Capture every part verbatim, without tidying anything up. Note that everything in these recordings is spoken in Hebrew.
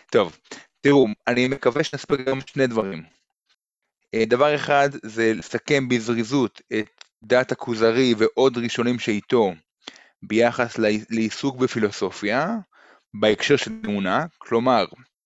טוב, תראו, אני מקווה שנספיק גם שני דברים. אה, דבר אחד זה לסכם בזריזות את דעת הכוזרי ועוד ראשונים שאיתו ביחס לעי- לעיסוק בפילוסופיה בהקשר של אמונה, כלומר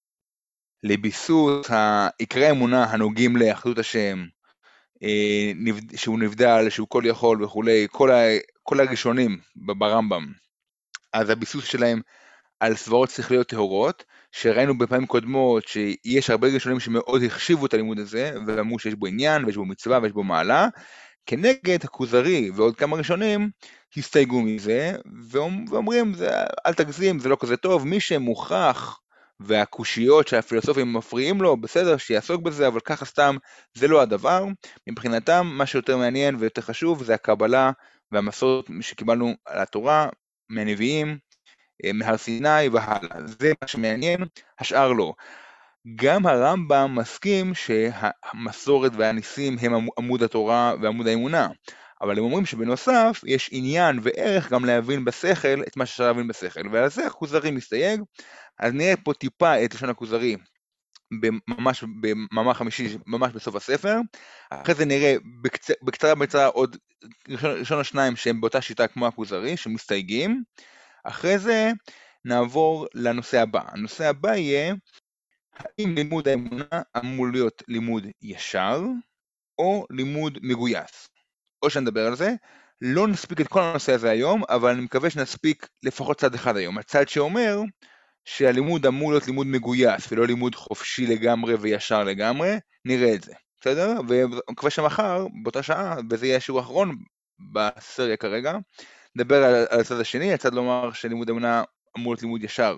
לביסוס עיקרי האמונה הנוגעים לאחדות השם, אה, נבד- שהוא נבדל, שהוא כל יכול וכולי, כל, ה, כל הראשונים ב- ברמב"ם, אז הביסוס שלהם על סברות שכליות טהורות, שראינו בפעמים קודמות שיש הרבה ראשונים שמאוד החשיבו את הלימוד הזה, ואמרו שיש בו עניין ויש בו מצווה ויש בו מעלה, כנגד הכוזרי ועוד כמה ראשונים הסתייגו מזה, ואומ- ואומרים, זה, אל תגזים, זה לא כזה טוב, מי שמוכח והקושיות שהפילוסופים מפריעים לו, בסדר, שיעסוק בזה, אבל ככה סתם, זה לא הדבר. מבחינתם, מה שיותר מעניין ויותר חשוב, זה הקבלה והמסורת שקיבלנו על התורה, מהנביאים, אה, מהר סיני והלאה. זה מה שמעניין, השאר לא. גם הרמב"ם מסכים שהמסורת והניסים הם עמוד התורה ועמוד האמונה, אבל הם אומרים שבנוסף יש עניין וערך גם להבין בשכל את מה שאפשר להבין בשכל, ועל זה הכוזרי מסתייג. אז נראה פה טיפה את לשון הכוזרי ממש במאמר חמישי, ממש בסוף הספר. אחרי זה נראה בקצ... בקצרה בקצרה עוד ראשון, ראשון השניים שהם באותה שיטה כמו הכוזרי, שמסתייגים. אחרי זה נעבור לנושא הבא. הנושא הבא יהיה האם לימוד האמונה אמור להיות לימוד ישר, או לימוד מגויס. או שנדבר על זה, לא נספיק את כל הנושא הזה היום, אבל אני מקווה שנספיק לפחות צד אחד היום. הצד שאומר שהלימוד אמור להיות לימוד מגויס, ולא לימוד חופשי לגמרי וישר לגמרי, נראה את זה. בסדר? ומקווה שמחר, באותה שעה, וזה יהיה השיעור האחרון בסריה כרגע, נדבר על, על הצד השני, הצד לומר שלימוד אמונה אמור להיות לימוד ישר,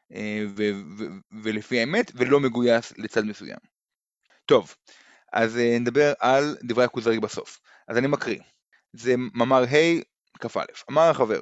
ו- ו- ולפי האמת, ולא מגויס לצד מסוים. טוב, אז נדבר על דברי הכוזרי בסוף. אז אני מקריא. זה מאמר ה' כ"א. אמר החבר,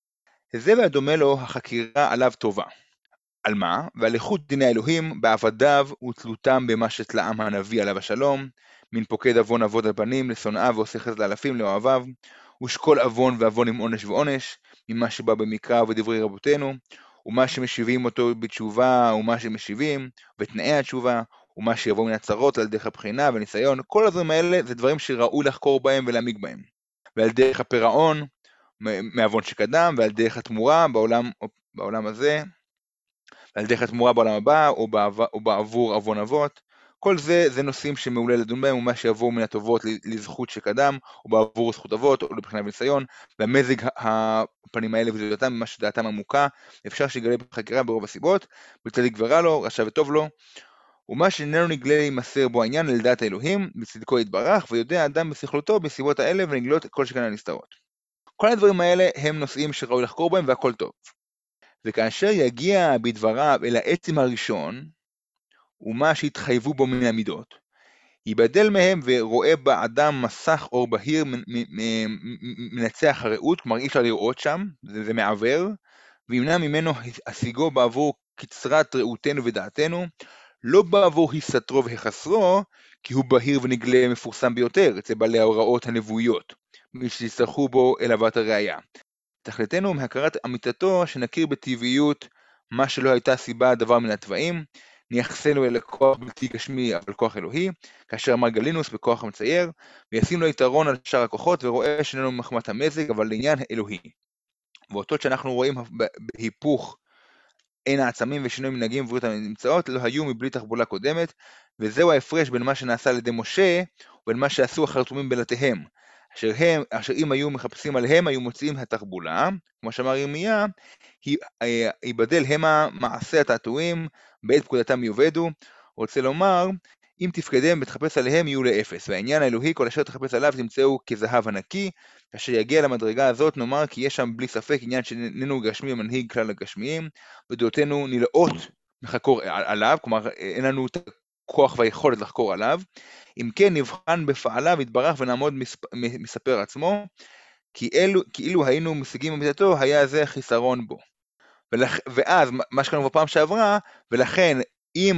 זה והדומה לו החקירה עליו טובה. על מה? ועל איכות דיני האלוהים בעבדיו ותלותם במה שתלאם הנביא עליו השלום, מן פוקד עוון עבוד על פנים לשונאיו ועושה חסד לאלפים לאוהביו, ושקול עוון ועוון עם עונש ועונש, ממה שבא במקרא ודברי רבותינו, ומה שמשיבים אותו בתשובה ומה שמשיבים, ותנאי התשובה, ומה שיבוא מן הצרות על דרך הבחינה וניסיון. כל הדברים האלה זה דברים שראוי לחקור בהם ולהעמיק בהם. ועל דרך הפירעון מעוון שקדם, ועל דרך התמורה בעולם, בעולם הזה, ועל דרך התמורה בעולם הבא, או, בעבר, או בעבור עוון אבות. כל זה, זה נושאים שמעולה לדון בהם, ומה שיבואו מן הטובות לזכות שקדם, או בעבור זכות אבות, או לבחינה וניסיון, והמזג הפנים האלה וזהותם, ממה שדעתם עמוקה, אפשר שיגלה בחקירה ברוב הסיבות, בצדיק ורע לו, רשע וטוב לו, ומה שאיננו נגלה להימסר בו העניין לדעת האלוהים, בצדקו יתברך, ויודע האדם בשכלותו בסיבות האלה, ונגלות כל שכן הנסתרות. כל הדברים האלה הם נושאים שראוי לחקור בהם, והכל טוב. וכאשר יגיע בדבריו אל העצם הראשון, ומה שהתחייבו בו מן המידות, ייבדל מהם ורואה באדם מסך אור בהיר מנצח הרעות, כלומר אי אפשר לראות שם, זה, זה מעבר, וימנע ממנו השיגו בעבור קצרת רעותנו ודעתנו, לא בעבור הסתרו והחסרו, כי הוא בהיר ונגלה מפורסם ביותר אצל בעלי ההוראות הנבואיות, מי שיצטרכו בו אל הבאת הראייה. תכליתנו מהכרת אמיתתו שנכיר בטבעיות מה שלא הייתה סיבה דבר מן הטבעים, נייחסנו אל הכוח בלתי גשמי אבל כוח אלוהי, כאשר אמר גלינוס בכוח המצייר, וישים לו יתרון על שאר הכוחות ורואה שאיננו מחמת המזג אבל לעניין אלוהי. ואותות שאנחנו רואים בהיפוך אין העצמים ושינוי מנהגים ובריאות הנמצאות לא היו מבלי תחבולה קודמת, וזהו ההפרש בין מה שנעשה על ידי משה ובין מה שעשו החרטומים בלתיהם, אשר, הם, אשר אם היו מחפשים עליהם היו מוצאים התחבולה, כמו שאמר ירמיה, ייבדל המה מעשה התעתועים, בעת פקודתם יובדו, רוצה לומר, אם תפקדם ותחפש עליהם יהיו לאפס, והעניין האלוהי כל אשר תחפש עליו תמצאו כזהב ענקי, כאשר יגיע למדרגה הזאת נאמר כי יש שם בלי ספק עניין שאיננו גשמי מנהיג כלל הגשמיים, ודעותינו נלאות לחקור עליו, כלומר אין לנו את הכוח והיכולת לחקור עליו, אם כן נבחן בפעליו יתברך ונעמוד מספר עצמו, כי אלו, כאילו היינו משיגים במידתו היה זה חיסרון בו. ולכ, ואז מה שקראנו בפעם שעברה, ולכן אם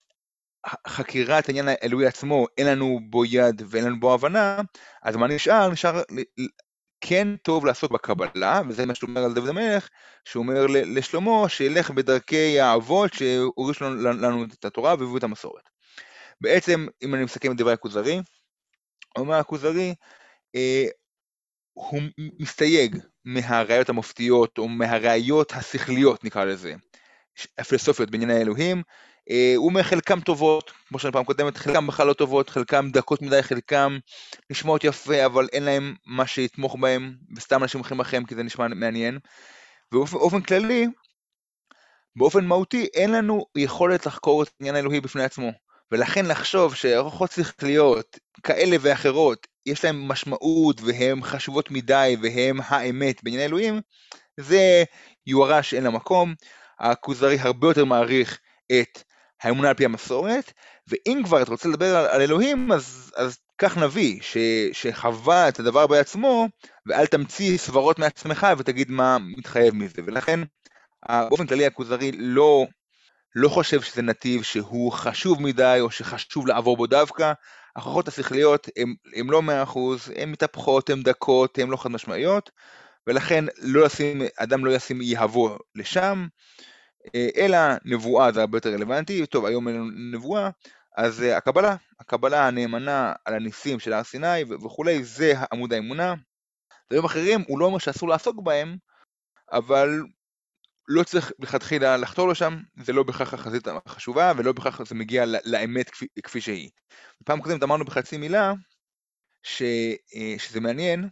חקירת העניין האלוהי עצמו אין לנו בו יד ואין לנו בו הבנה, אז מה נשאר? נשאר כן טוב לעסוק בקבלה, וזה מה שאומר על דוד המלך, שהוא אומר לשלמה שילך בדרכי האבות שהורישו לנו את התורה והביאו את המסורת. בעצם, אם אני מסכם את דברי הכוזרי, אומר הכוזרי, אה, הוא מסתייג מהראיות המופתיות, או מהראיות השכליות, נקרא לזה, הפילוסופיות בענייני האלוהים. הוא אומר חלקם טובות, כמו שאני פעם קודמת, חלקם בכלל לא טובות, חלקם דקות מדי, חלקם נשמעות יפה, אבל אין להם מה שיתמוך בהם, וסתם אנשים הולכים לכם כי זה נשמע מעניין. ובאופן כללי, באופן מהותי, אין לנו יכולת לחקור את העניין האלוהי בפני עצמו, ולכן לחשוב שהערכות שכליות כאלה ואחרות, יש להם משמעות והן חשובות מדי והן האמת בענייני האלוהים, זה יוהרה שאין לה מקום. הכוזרי הרבה יותר מעריך את האמונה על פי המסורת, ואם כבר אתה רוצה לדבר על, על אלוהים, אז, אז כך נביא, ש, שחווה את הדבר בעצמו, ואל תמציא סברות מעצמך ותגיד מה מתחייב מזה. ולכן, באופן כללי הכוזרי לא, לא חושב שזה נתיב שהוא חשוב מדי, או שחשוב לעבור בו דווקא. ההוכחות השכליות הן לא מאה אחוז, הן מתהפכות, הן דקות, הן לא חד משמעיות, ולכן לא ישים, אדם לא ישים יהבו לשם, אלא נבואה זה הרבה יותר רלוונטי. טוב, היום אין נבואה, אז הקבלה, הקבלה הנאמנה על הניסים של הר סיני וכולי, זה עמוד האמונה. דברים אחרים, הוא לא אומר שאסור לעסוק בהם, אבל לא צריך לכתחילה לחתור לשם, זה לא בכך החזית החשובה, ולא בכך זה מגיע לאמת כפי, כפי שהיא. בפעם קודם אמרנו בחצי מילה, ש, שזה מעניין,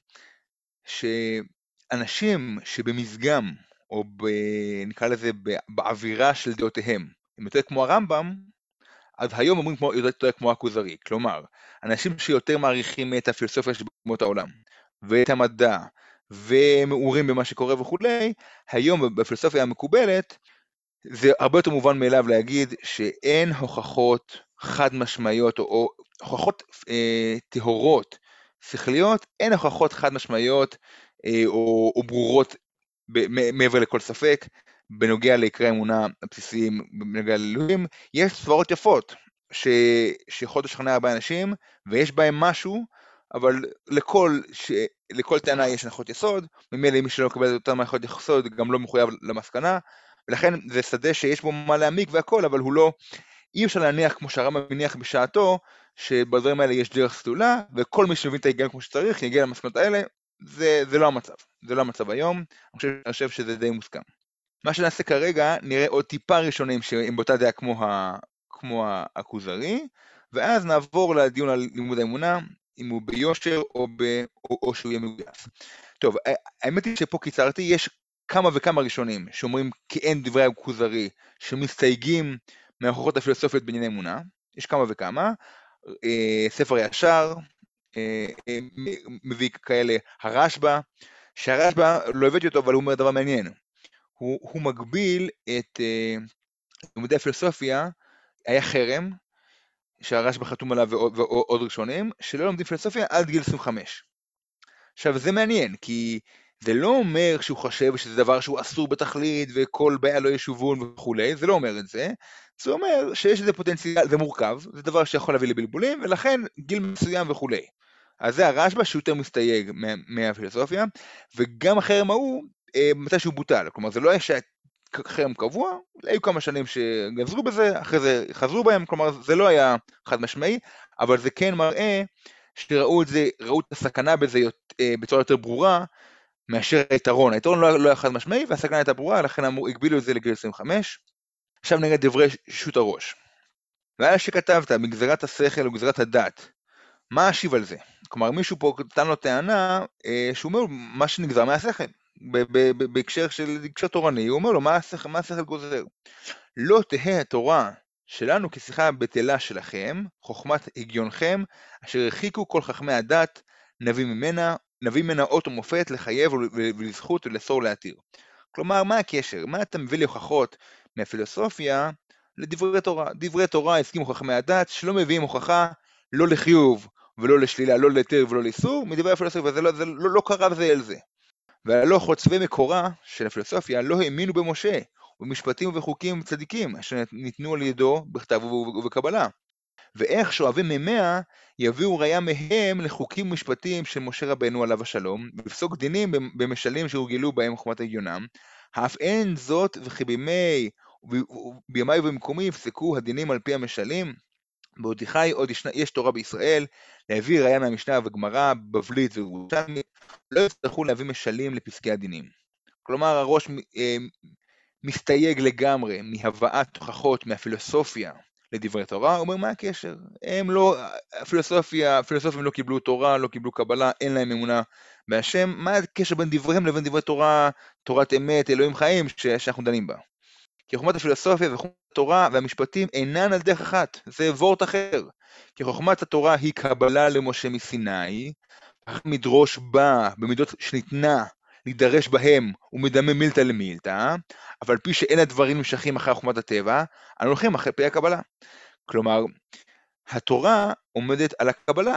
שאנשים שבמזגם, או ב, נקרא לזה באווירה של דעותיהם, הם יותר כמו הרמב"ם, אז היום אומרים כמו, יותר כמו הכוזרי. כלומר, אנשים שיותר מעריכים את הפילוסופיה של במות העולם, ואת המדע, ומעורים במה שקורה וכולי, היום בפילוסופיה המקובלת, זה הרבה יותר מובן מאליו להגיד שאין הוכחות חד משמעיות, או, או הוכחות אה, טהורות, שכליות, אין הוכחות חד משמעיות, אה, או, או ברורות ב- מעבר לכל ספק, בנוגע לעיקרי האמונה הבסיסיים, בנוגע לאלוהים. יש סברות יפות, ש, שיכולות לשכנע הרבה אנשים, ויש בהם משהו, אבל לכל, ש, לכל טענה יש הנחות יסוד, ממילא מי שלא מקבל את אותם הנחות יסוד, גם לא מחויב למסקנה, ולכן זה שדה שיש בו מה להעמיק והכל, אבל הוא לא, אי אפשר להניח כמו שהרמב"ם מניח בשעתו, שבדברים האלה יש דרך סלולה, וכל מי שמבין את ההיגיון כמו שצריך, יגיע למסקנות האלה. זה, זה לא המצב, זה לא המצב היום, אני חושב, אני חושב שזה די מוסכם. מה שנעשה כרגע, נראה עוד טיפה ראשונים שהם באותה דעה כמו, ה, כמו הכוזרי, ואז נעבור לדיון על לימוד האמונה, אם הוא ביושר או, ב, או, או שהוא יהיה מגויס. טוב, האמת היא שפה קיצרתי, יש כמה וכמה ראשונים שאומרים כי אין דברי הכוזרי, שמסתייגים מההוכחות הפילוסופיות בענייני אמונה, יש כמה וכמה, ספר ישר, מביא כאלה, הרשב"א, שהרשב"א לא הבאתי אותו, אבל הוא אומר דבר מעניין, הוא, הוא מגביל את לימודי הפילוסופיה, היה חרם, שהרשב"א חתום עליו ועוד, ועוד ראשונים, שלא לומדים פילוסופיה עד גיל עשרים וחמש. עכשיו זה מעניין, כי זה לא אומר שהוא חושב שזה דבר שהוא אסור בתכלית, וכל בעיה לא ישובון וכולי, זה לא אומר את זה, זה אומר שיש איזה פוטנציאל, זה מורכב, זה דבר שיכול להביא לבלבולים, ולכן גיל מסוים וכולי. אז זה הרשב"א שיותר מסתייג מה, מהפילוסופיה, וגם החרם ההוא, אה, מתי שהוא בוטל, כלומר זה לא היה חרם קבוע, היו כמה שנים שגזרו בזה, אחרי זה חזרו בהם, כלומר זה לא היה חד משמעי, אבל זה כן מראה שראו את זה, ראו את הסכנה בזה בצורה יותר ברורה, מאשר היתרון. היתרון לא, לא היה חד משמעי, והסכנה הייתה ברורה, לכן אמרו, הגבילו את זה לגיל עשרים וחמש. עכשיו נראה דברי שו"ת הראש. והיה שכתבת, בגזרת השכל וגזרת הדת, מה אשיב על זה? כלומר, מישהו פה נתן לו טענה, אה, שהוא אומר, מה שנגזר מהשכל, בהקשר של הקשר תורני, הוא אומר לו, מה השכל, מה השכל גוזר? לא תהא התורה שלנו כשיחה בטלה שלכם, חוכמת הגיונכם, אשר הרחיקו כל חכמי הדת, נביא ממנה, נביא ממנה אות ומופת לחייב ולזכות ולאסור להתיר. כלומר, מה הקשר? מה אתה מביא להוכחות מהפילוסופיה לדברי תורה? דברי תורה הסכימו חכמי הדת, שלא מביאים הוכחה לא לחיוב ולא לשלילה, לא להתיר ולא לאיסור, מדברי הפילוסופיה, זה לא, זה לא, לא קרה זה אל זה. והלא חוצבי מקורה של הפילוסופיה לא האמינו במשה, ובמשפטים ובחוקים צדיקים, אשר ניתנו על ידו בכתב ובקבלה. ואיך שואבים ממאה יביאו ראיה מהם לחוקים משפטיים של משה רבנו עליו השלום, ולפסוק דינים במשלים שהורגלו בהם חוכמת הגיונם, אף אין זאת וכי בימי, בימי ובמקומי יפסקו הדינים על פי המשלים, בעודי חי עוד ישנה, יש תורה בישראל, להביא ראיה מהמשנה וגמרא, בבלית וירושלמית, לא יצטרכו להביא משלים לפסקי הדינים. כלומר, הראש אה, מסתייג לגמרי מהבאת תוכחות מהפילוסופיה לדברי תורה, הוא אומר מה הקשר? הם לא, הפילוסופיה, הפילוסופים לא קיבלו תורה, לא קיבלו קבלה, אין להם אמונה בהשם, מה הקשר בין דבריהם לבין דברי תורה, תורת אמת, אלוהים חיים, שאנחנו דנים בה? כי חוכמת הפילוסופיה וחוכמת התורה והמשפטים אינן על דרך אחת, זה וורט אחר. כי חוכמת התורה היא קבלה למשה מסיני, מדרוש בה במידות שניתנה להידרש בהם ומדמה מילתא למילתא, אבל פי שאין הדברים נמשכים אחרי חוכמת הטבע, אנו הולכים אחרי פי הקבלה. כלומר, התורה עומדת על הקבלה,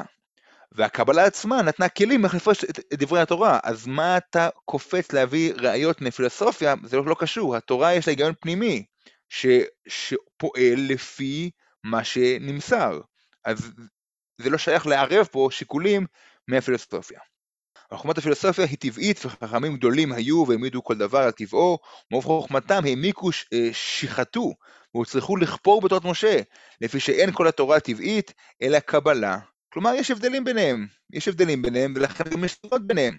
והקבלה עצמה נתנה כלים איך לפרש את דברי התורה, אז מה אתה קופץ להביא ראיות מפילוסופיה? זה לא, לא קשור, התורה יש לה היגיון פנימי, ש, שפועל לפי מה שנמסר, אז זה לא שייך לערב פה שיקולים מהפילוסופיה. חוכמת הפילוסופיה היא טבעית, וחכמים גדולים היו והעמידו כל דבר על טבעו, ומרוב חוכמתם העמיקו, שיחתו, והצליחו לכפור בתורת משה, לפי שאין כל התורה טבעית, אלא קבלה. כלומר, יש הבדלים ביניהם, יש הבדלים ביניהם, ולכן גם יש סתירות ביניהם.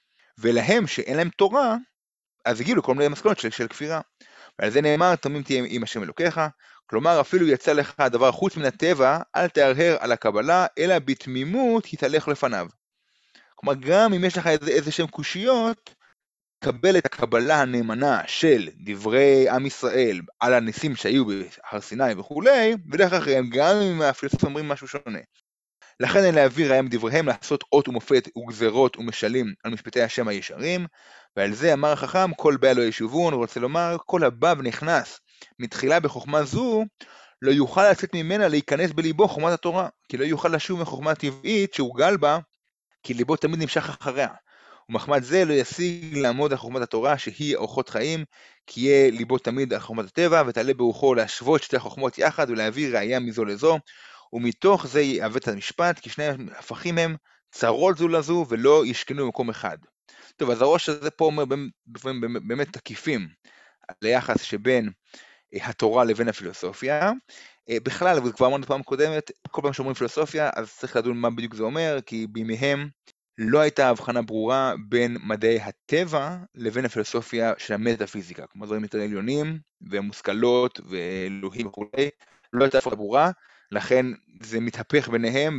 ולהם שאין להם תורה, אז הגיעו לכל מיני מסקנות של, של כפירה. ועל זה נאמר, תמים תהיה עם השם אלוקיך, כלומר, אפילו יצא לך הדבר חוץ מן הטבע, אל תהרהר על הקבלה, אלא בתמימות התהלך לפניו. כלומר, גם אם יש לך איזה, איזה שהם קושיות, קבל את הקבלה הנאמנה של דברי עם ישראל על הניסים שהיו בהר סיני וכולי, ולך אחריהם, גם אם הפילוסופים אומרים משהו שונה. לכן אין להעביר ראיה מדבריהם לעשות אות ומופת וגזרות ומשלים על משפטי השם הישרים, ועל זה אמר החכם, כל בא לא ישובון, הוא רוצה לומר, כל הבא ונכנס מתחילה בחוכמה זו, לא יוכל לצאת ממנה להיכנס בליבו חוכמת התורה, כי לא יוכל לשוב מחוכמה הטבעית שהורגל בה, כי ליבו תמיד נמשך אחריה. ומחמד זה לא ישיג לעמוד על חוכמת התורה שהיא אורחות חיים, כי יהיה ליבו תמיד על חוכמת הטבע, ותעלה ברוחו להשוות שתי החוכמות יחד ולהעביר ראיה מזו לזו, ומתוך זה יעוות המשפט, כי שני הפכים הם צרות זו לזו ולא ישכנו במקום אחד. טוב, אז הראש הזה פה אומר באמת תקיפים על היחס שבין התורה לבין הפילוסופיה. בכלל, וכבר אמרנו פעם קודמת, כל פעם שאומרים פילוסופיה, אז צריך לדון מה בדיוק זה אומר, כי בימיהם לא הייתה הבחנה ברורה בין מדעי הטבע לבין הפילוסופיה של המטאפיזיקה, כמו דברים יותר עליונים ומושכלות ואלוהים וכולי, לא הייתה הבחנה ברורה, לכן זה מתהפך ביניהם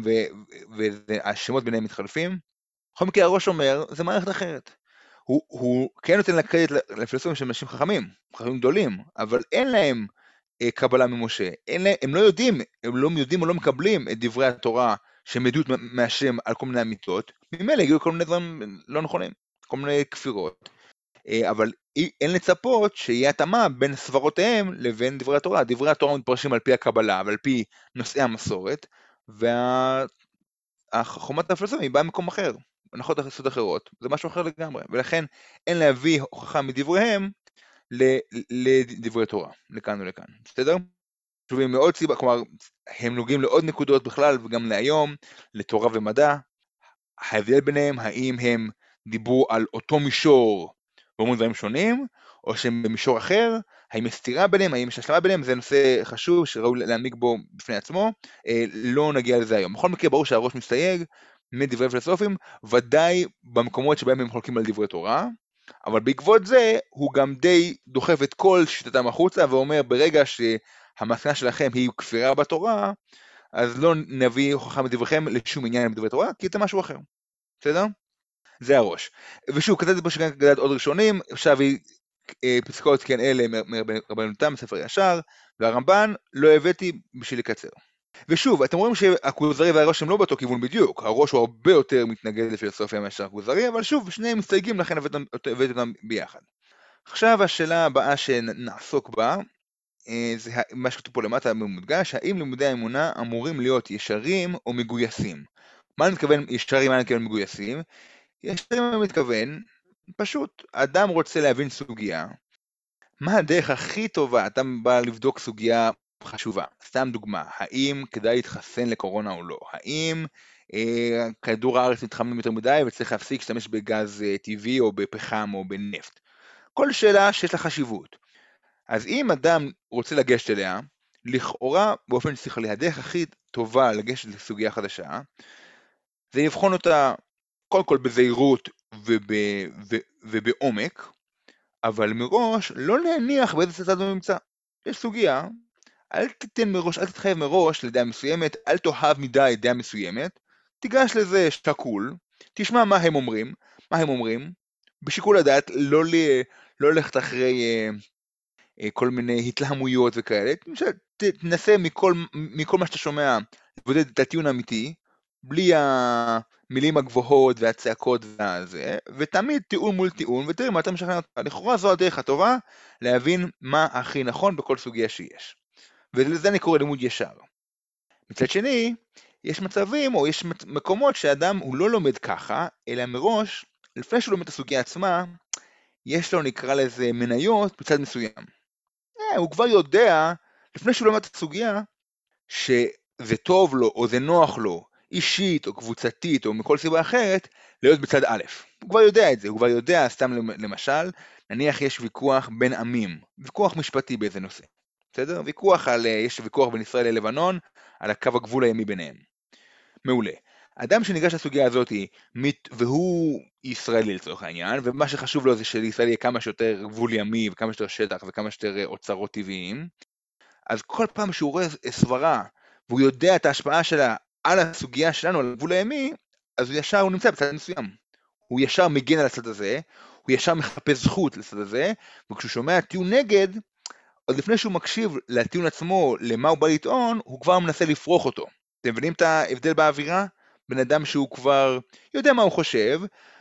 והשמות ביניהם מתחלפים. בכל מקרה הראש אומר, זה מערכת אחרת. הוא, הוא כן נותן לקרדיט לפילוסופים של אנשים חכמים, חכמים גדולים, אבל אין להם אה, קבלה ממשה, אין להם, הם לא יודעים, הם לא יודעים או לא מקבלים את דברי התורה שהם עדות מהשם על כל מיני אמיתות, ממילא הגיעו כל מיני דברים לא נכונים, כל מיני כפירות, אה, אבל אין לצפות שיהיה התאמה בין סברותיהם לבין דברי התורה. דברי התורה מתפרשים על פי הקבלה ועל פי נושאי המסורת, והחוכמת הפילוסופים היא באה ממקום אחר. הנחות יסוד אחרות, זה משהו אחר לגמרי, ולכן אין להביא הוכחה מדבריהם לדברי תורה, לכאן ולכאן, בסדר? חשובים מאוד סיבה, כלומר, הם נוגעים לעוד נקודות בכלל, וגם להיום, לתורה ומדע, ההבדל ביניהם, האם הם דיברו על אותו מישור, ואומרים דברים שונים, או שהם במישור אחר, האם יש סתירה ביניהם, האם יש השלמה ביניהם, זה נושא חשוב, שראוי להעמיק בו בפני עצמו, לא נגיע לזה היום. בכל מקרה, ברור שהראש מסתייג, מדברי פילוסופים, ודאי במקומות שבהם הם חולקים על דברי תורה, אבל בעקבות זה הוא גם די דוחף את כל שיטתם החוצה, ואומר ברגע שהמסקנה שלכם היא כפירה בתורה, אז לא נביא הוכחה מדבריכם לשום עניין מדברי תורה, כי זה משהו אחר. בסדר? זה הראש. ושוב, כתבתי פה שגם כתבת עוד ראשונים, עכשיו היא פסקאות כן אלה מרבנו תם, מספר ישר, והרמב"ן לא הבאתי בשביל לקצר. ושוב, אתם רואים שהכוזרי והראש הם לא באותו כיוון בדיוק, הראש הוא הרבה יותר מתנגד לפילוסופיה מאשר הכוזרי, אבל שוב, שניהם מסתייגים, לכן הבאתי אותם ביחד. עכשיו השאלה הבאה שנעסוק בה, זה מה שכתוב פה למטה במודגש, האם לימודי האמונה אמורים להיות ישרים או מגויסים? מה אני מתכוון ישרים, מה אני מתכוון מגויסים? ישרים אני מתכוון, פשוט, אדם רוצה להבין סוגיה, מה הדרך הכי טובה, אתה בא לבדוק סוגיה, חשובה. סתם דוגמה, האם כדאי להתחסן לקורונה או לא? האם אה, כדור הארץ מתחמם יותר מדי וצריך להפסיק להשתמש בגז אה, טבעי או בפחם או בנפט? כל שאלה שיש לה חשיבות. אז אם אדם רוצה לגשת אליה, לכאורה באופן שכלי, הדרך הכי טובה לגשת לסוגיה חדשה, זה לבחון אותה קודם כל בזהירות וב, ו, ובעומק, אבל מראש לא להניח באיזה צד הוא נמצא. יש סוגיה, אל תיתן מראש, אל תתחייב מראש לדעה מסוימת, אל תאהב מדי דעה מסוימת, תיגש לזה שקול, תשמע מה הם אומרים, מה הם אומרים, בשיקול הדעת, לא, ל, לא ללכת אחרי אה, אה, כל מיני התלהמויות וכאלה, ת, תנסה מכל, מכל מה שאתה שומע, לבודד את הטיעון האמיתי, בלי המילים הגבוהות והצעקות והזה, ותמיד טיעון מול טיעון, ותראה מה אתה משכנע אותך. לכאורה זו הדרך הטובה להבין מה הכי נכון בכל סוגיה שיש. ולזה אני קורא לימוד ישר. מצד שני, יש מצבים או יש מקומות שאדם הוא לא לומד ככה, אלא מראש, לפני שהוא לומד את הסוגיה עצמה, יש לו נקרא לזה מניות בצד מסוים. אה, הוא כבר יודע, לפני שהוא לומד את הסוגיה, שזה טוב לו או זה נוח לו, אישית או קבוצתית או מכל סיבה אחרת, להיות בצד א'. הוא כבר יודע את זה, הוא כבר יודע, סתם למשל, נניח יש ויכוח בין עמים, ויכוח משפטי באיזה נושא. בסדר? ויכוח על, יש ויכוח בין ישראל ללבנון, על הקו הגבול הימי ביניהם. מעולה. אדם שניגש לסוגיה הזאת, והוא ישראלי לצורך העניין, ומה שחשוב לו זה שלישראל יהיה כמה שיותר גבול ימי, וכמה שיותר שטח, וכמה שיותר אוצרות טבעיים, אז כל פעם שהוא רואה סברה, והוא יודע את ההשפעה שלה על הסוגיה שלנו, על הגבול הימי, אז הוא ישר, הוא נמצא בצד מסוים. הוא ישר מגן על הצד הזה, הוא ישר מחפש זכות לצד הזה, וכשהוא שומע טיעון נגד, עוד לפני שהוא מקשיב לטיעון עצמו, למה הוא בא לטעון, הוא כבר מנסה לפרוח אותו. אתם מבינים את ההבדל באווירה? בן אדם שהוא כבר יודע מה הוא חושב,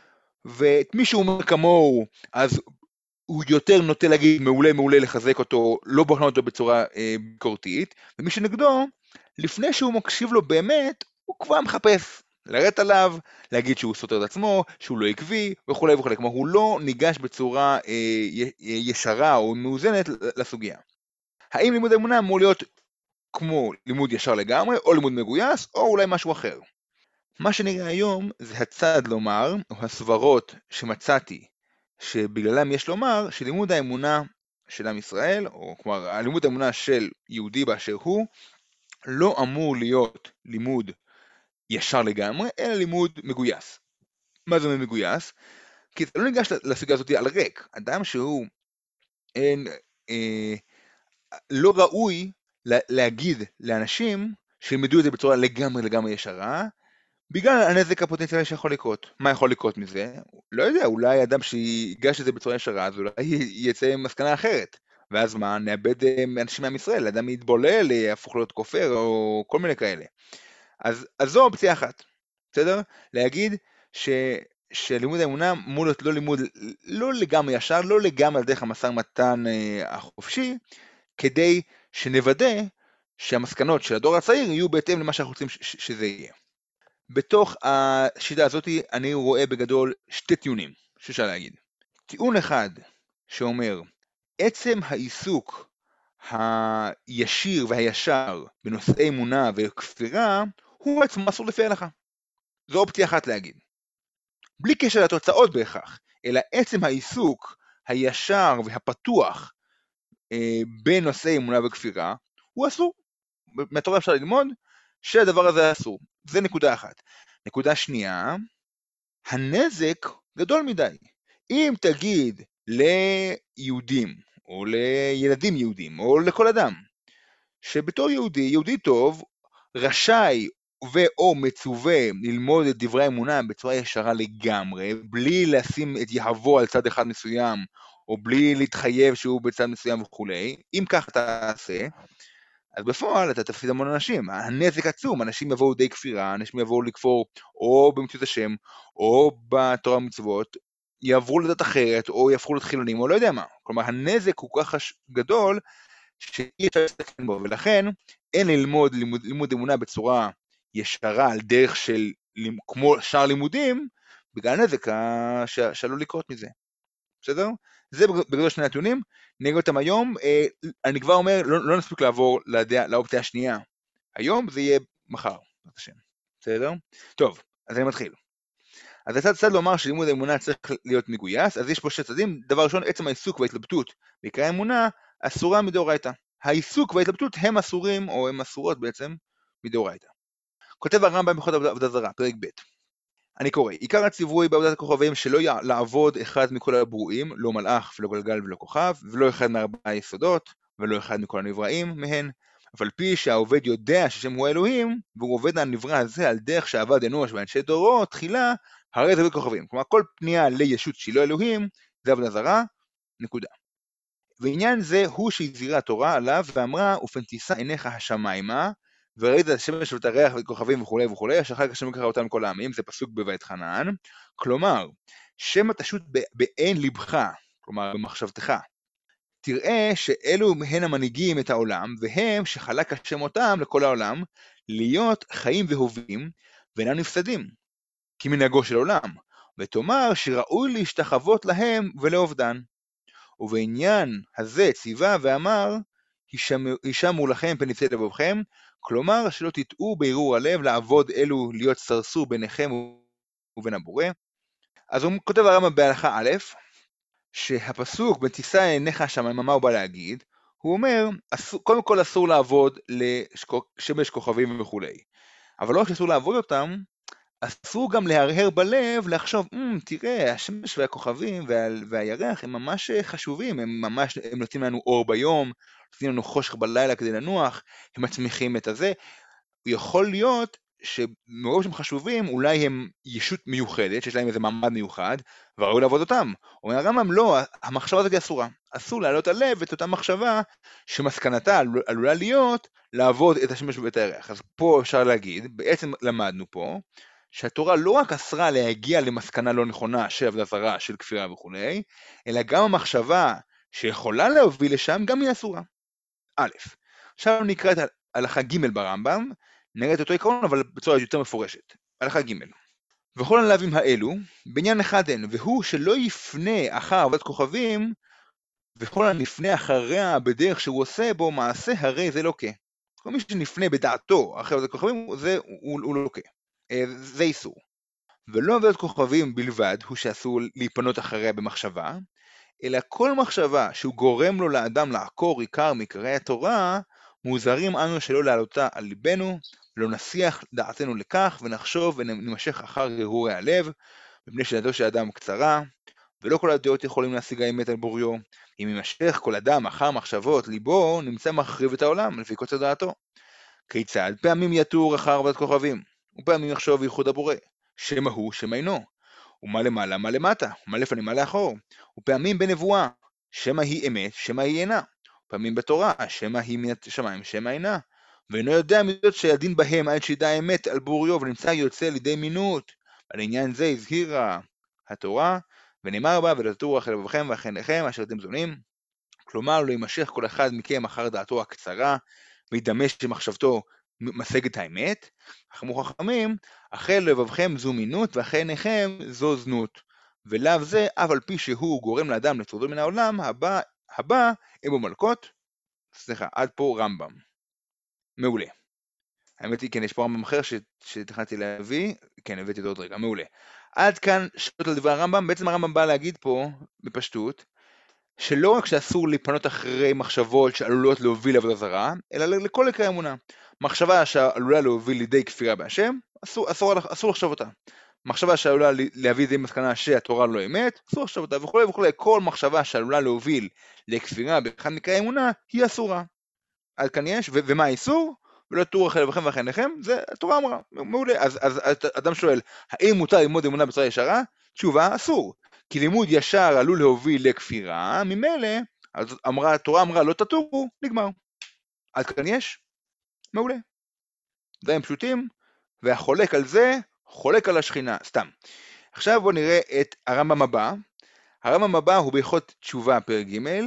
ואת מי שהוא אומר כמוהו, אז הוא יותר נוטה להגיד מעולה מעולה לחזק אותו, לא בוחן אותו בצורה אה, ביקורתית, ומי שנגדו, לפני שהוא מקשיב לו באמת, הוא כבר מחפש לרדת עליו, להגיד שהוא סותר את עצמו, שהוא לא עקבי, וכו' וכו'. כלומר, הוא לא ניגש בצורה אה, ישרה או מאוזנת לסוגיה. האם לימוד האמונה אמור להיות כמו לימוד ישר לגמרי, או לימוד מגויס, או אולי משהו אחר? מה שנראה היום זה הצד לומר, או הסברות שמצאתי, שבגללם יש לומר שלימוד האמונה של עם ישראל, או כלומר, הלימוד האמונה של יהודי באשר הוא, לא אמור להיות לימוד ישר לגמרי, אלא לימוד מגויס. מה זה מגויס? כי אתה לא ניגש לסוגיה הזאת על ריק. אדם שהוא אין, אה, לא ראוי להגיד לאנשים שילמדו את זה בצורה לגמרי לגמרי ישרה, בגלל הנזק הפוטנציאלי שיכול לקרות. מה יכול לקרות מזה? לא יודע, אולי אדם שיגש את זה בצורה ישרה, אז אולי יצא עם מסקנה אחרת. ואז מה? נאבד אנשים מעם ישראל, אדם יתבולל, יהפוך להיות כופר, או כל מיני כאלה. אז, אז זו אופציה אחת, בסדר? להגיד ש, שלימוד האמונה אמור להיות לא לימוד, לא לגמרי ישר, לא לגמרי על דרך המשא ומתן אה, החופשי, כדי שנוודא שהמסקנות של הדור הצעיר יהיו בהתאם למה שאנחנו רוצים ש, ש, שזה יהיה. בתוך השיטה הזאת אני רואה בגדול שתי טיעונים, שאפשר להגיד. טיעון אחד שאומר, עצם העיסוק הישיר והישר בנושאי אמונה וכפירה, הוא עצמו אסור לפי ההלכה. זו אופציה אחת להגיד. בלי קשר לתוצאות בהכרח, אלא עצם העיסוק הישר והפתוח אה, בנושאי אמונה וכפירה, הוא אסור. מהתורה אפשר ללמוד שהדבר הזה אסור. זה נקודה אחת. נקודה שנייה, הנזק גדול מדי. אם תגיד ליהודים, או לילדים יהודים, או לכל אדם, שבתור יהודי, יהודי טוב, רשאי ואו מצווה ללמוד את דברי האמונה בצורה ישרה לגמרי, בלי לשים את יהבו על צד אחד מסוים, או בלי להתחייב שהוא בצד מסוים וכו', אם כך תעשה, אז בפועל אתה תפסיד המון אנשים, הנזק עצום, אנשים יבואו די כפירה, אנשים יבואו לכפור או במציאות השם, או בתורה ומצוות, יעברו לדת אחרת, או יהפכו להיות חילונים, או לא יודע מה. כלומר, הנזק הוא כך גדול, שאי אפשר להסתכל בו, ולכן אין ללמוד לימוד, לימוד אמונה בצורה ישרה, על דרך של, כמו שאר לימודים, בגלל הנזק שעלול לקרות מזה. בסדר? זה בגדול שני נתונים, נראה אותם היום, אה, אני כבר אומר, לא, לא נספיק לעבור לדעה, לאופציה השנייה. היום זה יהיה מחר, בסדר? טוב, אז אני מתחיל. אז הצד צד לומר שלימוד האמונה צריך להיות מגויס, אז יש פה שתי צדדים, דבר ראשון, עצם העיסוק וההתלבטות בעיקר האמונה, אסורה מדאורייתא. העיסוק וההתלבטות הם אסורים, או הם אסורות בעצם, מדאורייתא. כותב הרמב"ם בהלכות עבודה זרה, פרק ב'. אני קורא, עיקר הציווי בעבודת הכוכבים שלא לעבוד אחד מכל הברואים, לא מלאך ולא גלגל ולא כוכב, ולא אחד מארבעה יסודות, ולא אחד מכל הנבראים מהן, אבל פי שהעובד יודע ששם הוא האלוהים, והוא עובד הנברא הזה על דרך שעבד אנוש ואנשי דורו, תחילה, הרי זה עבודת כוכבים. כלומר, כל פנייה לישות שהיא לא אלוהים, זה עבודה זרה, נקודה. ועניין זה הוא שהזהירה התורה עליו ואמרה, ופן תישא עיניך השמיימה, וראית את השמש ואת הירח ואת כוכבים וכו' וכו', אשר אחר כך השם יקרא אותם כל העמים, זה פסוק בבית חנן. כלומר, שמא תשוט בעין לבך, כלומר במחשבתך, תראה שאלו הן המנהיגים את העולם, והם שחלק השם אותם לכל העולם, להיות חיים והווים, ואינם נפסדים, כמנהגו של עולם, ותאמר שראוי להשתחוות להם ולעובדן. ובעניין הזה ציווה ואמר, הישמרו לכם פן יצא לבבכם, כלומר שלא תטעו בערעור הלב לעבוד אלו להיות סרסור ביניכם ובין הבורא. אז הוא כותב הרמב"ם בהלכה א', שהפסוק בתישא עיניך השמיימה, מה הוא בא להגיד? הוא אומר, אסור, קודם כל אסור לעבוד לשמש כוכבים וכו'. אבל לא רק שאסור לעבוד אותם, אסור גם להרהר בלב, לחשוב, mm, תראה, השמש והכוכבים וה, והירח הם ממש חשובים, הם ממש, הם נותנים לנו אור ביום, נותנים לנו חושך בלילה כדי לנוח, הם מצמיחים את הזה. יכול להיות שמרוב שהם חשובים, אולי הם ישות מיוחדת, שיש להם איזה מעמד מיוחד, וראוי לעבוד אותם. אומר הרמב"ם, לא, המחשבה הזאת היא אסורה. אסור להעלות על לב את אותה מחשבה, שמסקנתה עלולה להיות לעבוד את השמש ואת הירח. אז פה אפשר להגיד, בעצם למדנו פה, שהתורה לא רק אסרה להגיע למסקנה לא נכונה של עבודה זרה, של כפירה וכו', אלא גם המחשבה שיכולה להוביל לשם, גם היא אסורה. א', עכשיו נקרא את הלכה ג' ברמב"ם, נראה את אותו עיקרון, אבל בצורה יותר מפורשת. הלכה ג' וכל הלאווים האלו, בעניין אחד הן, והוא שלא יפנה אחר עבודת כוכבים, וכל הנפנה אחריה בדרך שהוא עושה בו מעשה, הרי זה לוקה. כל מי שנפנה בדעתו אחרי עבודת כוכבים, זה, הוא, הוא לוקה. זה איסור. ולא עבודת כוכבים בלבד, הוא שאסור להיפנות אחריה במחשבה, אלא כל מחשבה שהוא גורם לו לאדם לעקור עיקר מקראי התורה, מוזהרים אנו שלא להעלותה על ליבנו, ולא נסיח דעתנו לכך, ונחשוב ונמשך אחר הרהורי הלב, מפני שדעתו של אדם קצרה, ולא כל הדעות יכולים להשיג האמת על בוריו. אם יימשך כל אדם אחר מחשבות ליבו, נמצא מחריב את העולם, לפי קוצר דעתו. כיצד? פעמים יתור אחר עבודת כוכבים, ופעמים יחשוב ייחוד הבורא, שמה הוא, שמה אינו. ומה למעלה, מה למטה, ומה לפנים, מה לאחור. ופעמים בנבואה, שמה היא אמת, שמה היא אינה. ופעמים בתורה, שמה היא מן השמיים, שמה אינה. ואינו יודע מידות שהדין בהם עד שידע האמת על בוריו, ונמצא יוצא לידי מינות. על עניין זה הזהירה התורה, ונאמר בה, ולתורו אחרי לבבכם ואחריכם, אשר אתם זונים. כלומר, לא יימשך כל אחד מכם אחר דעתו הקצרה, וידמש שמחשבתו משגת האמת, אך אמרו חכמים, אחרי לבבכם זו מינות, ואחרי עיניכם זו זנות. ולאו זה, אף על פי שהוא גורם לאדם לצורדו מן העולם, הבא, הבא, הם בו מלכות. סליחה, עד פה רמב"ם. מעולה. האמת היא, כן, יש פה רמב"ם אחר שתכנתי להביא, כן, הבאתי את עוד רגע, מעולה. עד כאן שעות על דבר הרמב"ם, בעצם הרמב"ם בא להגיד פה, בפשטות, שלא רק שאסור להיפנות אחרי מחשבות שעלולות להוביל לעבודה זרה, אלא לכל עיקרי אמונה. מחשבה שעלולה להוביל לידי כפירה בהשם, אסור, אסור, אסור לחשוב אותה. מחשבה שעלולה להביא לידי מסקנה שהתורה לא אמת, אסור לחשוב אותה, וכו' וכו'. כל מחשבה שעלולה להוביל לכפירה באחד מעיקרי אמונה, היא אסורה. עד כאן יש, ו- ומה האיסור? ולא תורו אחרי לבכם ואחרי עיניכם, זה התורה אמרה, מעולה. אז, אז, אז אדם שואל, האם מותר ללמוד אמונה בצורה ישרה? תשובה, אסור. כי לימוד ישר עלול להוביל לכפירה, ממילא, אז אמרה, התורה אמרה, לא תטורו, נגמר. עד כאן יש? מעולה. דברים פשוטים, והחולק על זה, חולק על השכינה, סתם. עכשיו בואו נראה את הרמב"ם הבא. הרמב"ם הבא הוא בהלכות תשובה פרק ג',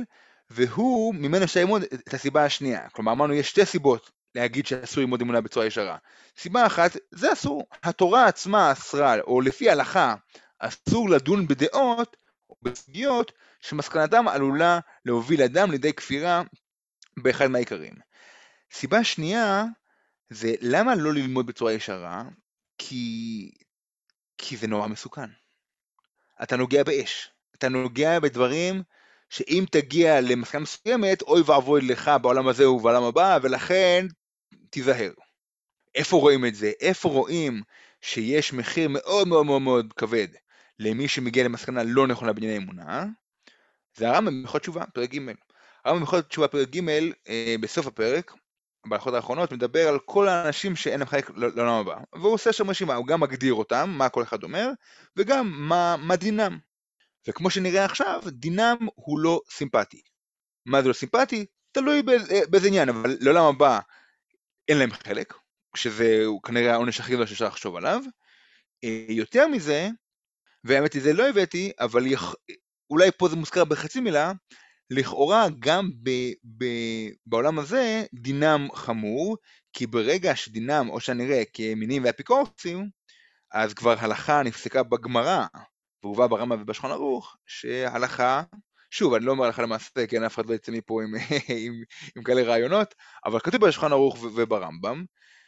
והוא ממנו אפשר ללמוד את הסיבה השנייה. כלומר, אמרנו, יש שתי סיבות להגיד שאסור ללמוד אמונה בצורה ישרה. סיבה אחת, זה אסור. התורה עצמה אסרה, או לפי ההלכה, אסור לדון בדעות או בסוגיות שמסקנתם עלולה להוביל אדם לידי כפירה באחד מהעיקרים. סיבה שנייה זה למה לא ללמוד בצורה ישרה? כי, כי זה נורא מסוכן. אתה נוגע באש, אתה נוגע בדברים שאם תגיע למסקנה מסוימת, אוי ואבוי לך בעולם הזה ובעולם הבא, ולכן תיזהר. איפה רואים את זה? איפה רואים שיש מחיר מאוד מאוד מאוד מאוד כבד למי שמגיע למסקנה לא נכונה בענייני אמונה? זה הרמב"ם בהלכות תשובה, פרק ג'. הרמב"ם בהלכות תשובה פרק ג', אה, בסוף הפרק, בהלכות האחרונות, מדבר על כל האנשים שאין להם חלק לעולם הבא. והוא עושה שם רשימה, הוא גם מגדיר אותם, מה כל אחד אומר, וגם מה, מה דינם. וכמו שנראה עכשיו, דינם הוא לא סימפטי. מה זה לא סימפטי? תלוי באיזה עניין, אבל לעולם הבא אין להם חלק, שזה כנראה העונש הכי גדול שאפשר לחשוב עליו. יותר מזה, והאמת היא זה לא הבאתי, אבל יח... אולי פה זה מוזכר בחצי מילה, לכאורה גם ב... ב... בעולם הזה דינם חמור, כי ברגע שדינם, או שנראה כמינים ואפיקורסים, אז כבר הלכה נפסקה בגמרא, והובא ברמב"ם ובשולחן ערוך, שהלכה, שוב, אני לא אומר הלכה למעשה, כי אף אחד לא יצא מפה עם, עם, עם כאלה רעיונות, אבל כתוב בשולחן ערוך וברמב"ם,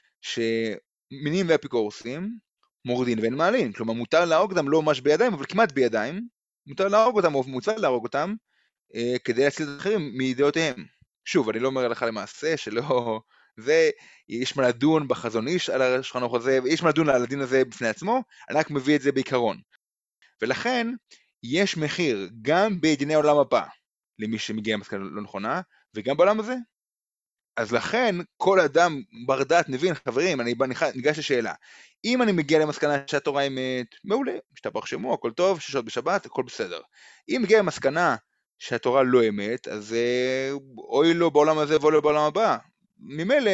שמינים ואפיקורסים מורדין ואין מעלין, כלומר מותר להרוג אותם לא ממש בידיים, אבל כמעט בידיים, מותר להרוג אותם או מוצא להרוג אותם, אה, כדי להציל את האחרים מידיעותיהם. שוב, אני לא אומר הלכה למעשה, שלא... זה, יש מה לדון בחזון איש על השולחן ערוך הזה, ויש מה לדון על הדין הזה בפני עצמו, אני רק מביא את זה בעיקרון. ולכן, יש מחיר גם בדיני העולם הבא, למי שמגיע למסקנה לא נכונה, וגם בעולם הזה. אז לכן, כל אדם בר דעת מבין, חברים, אני ניגש לשאלה, אם אני מגיע למסקנה שהתורה אמת, מעולה, משתבח שמו, הכל טוב, ששות בשבת, הכל בסדר. אם מגיע למסקנה שהתורה לא אמת, אז אוי לו בעולם הזה ואוי לו בעולם הבא. ממילא,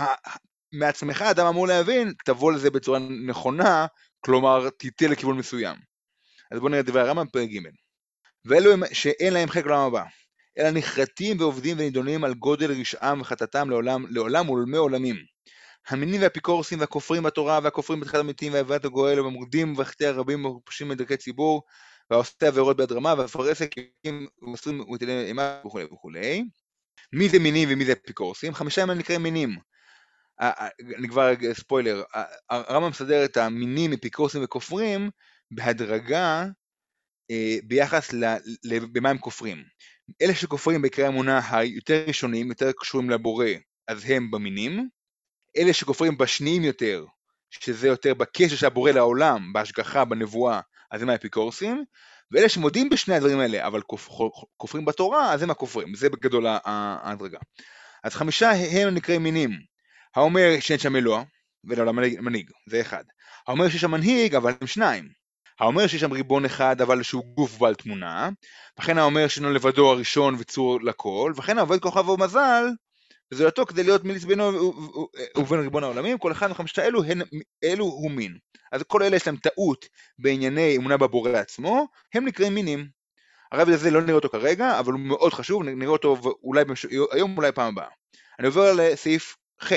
מעצמך אדם אמור להבין, תבוא לזה בצורה נכונה, כלומר, תיטה לכיוון מסוים. אז בואו נראה את דבר הרמב"ם פרק ג'. ואלו שאין להם חלק לעולם הבא, אלא נחרטים ועובדים ונידונים על גודל רשעם וחטאתם לעולם, לעולם ולמי עולמים. המינים והאפיקורסים והכופרים בתורה והכופרים בתחיית המתים והעברת הגואל והמורדים והחטאי הרבים ופושעים מדרכי ציבור והעושה עבירות ביד רמה והפרסק ומסרים ומטילים אימה וכו' וכו'. מי זה מינים ומי זה אפיקורסים? חמישה מהם נקראים מינים. אני כבר ספוילר, הרמב"ם מסדר את המינים, אפיקורסים וכופרים בהדרגה ביחס במה הם כופרים. אלה שכופרים בעיקרי האמונה היותר ראשונים, יותר קשורים לבורא, אז הם במינים. אלה שכופרים בשניים יותר, שזה יותר בקשר של הבורא לעולם, בהשגחה, בנבואה, אז הם האפיקורסים. ואלה שמודים בשני הדברים האלה, אבל כופרים בתורה, אז הם הכופרים. זה בגדול ההדרגה. אז חמישה הם נקראים מינים. האומר שאין שם אלוה, ולעולם מנהיג, זה אחד. האומר שיש שם מנהיג, אבל הם שניים. האומר שיש שם ריבון אחד, אבל שהוא גוף בעל תמונה, וכן האומר שאינו לבדו הראשון וצור לכל, וכן העובד כוכב ומזל, וזולתו כדי להיות מיליץ בינו ובין ריבון העולמים, כל אחד מחמשת אלו, אלו הוא מין. אז כל אלה יש להם טעות בענייני אמונה בבורא עצמו, הם נקראים מינים. הרב הזה לא נראה אותו כרגע, אבל הוא מאוד חשוב, נראה אותו אולי היום, אולי פעם הבאה. אני עובר לסעיף ח'